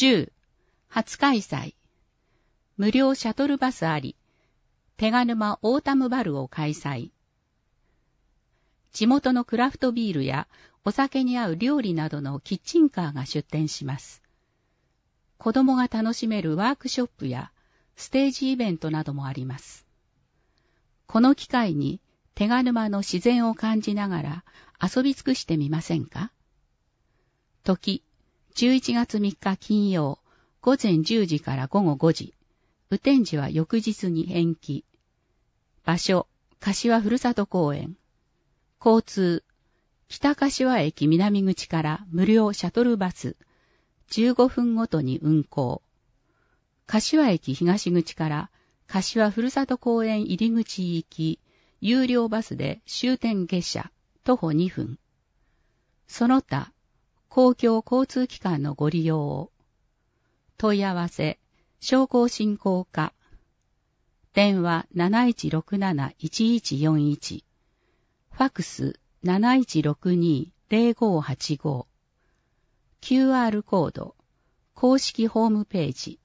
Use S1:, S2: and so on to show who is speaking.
S1: 10、初開催。無料シャトルバスあり、手賀沼オータムバルを開催。地元のクラフトビールやお酒に合う料理などのキッチンカーが出店します。子供が楽しめるワークショップやステージイベントなどもあります。この機会に手賀沼の自然を感じながら遊び尽くしてみませんか？時、11月3日金曜、午前10時から午後5時。雨天時は翌日に延期。場所、柏ふるさと公園。交通、北柏駅南口から無料シャトルバス。15分ごとに運行。柏駅東口から柏ふるさと公園入り口行き、有料バスで終点下車、徒歩2分。その他、公共交通機関のご利用を。問い合わせ、商工振興課。電話 7167-1141。ファクス 7162-0585。QR コード、公式ホームページ。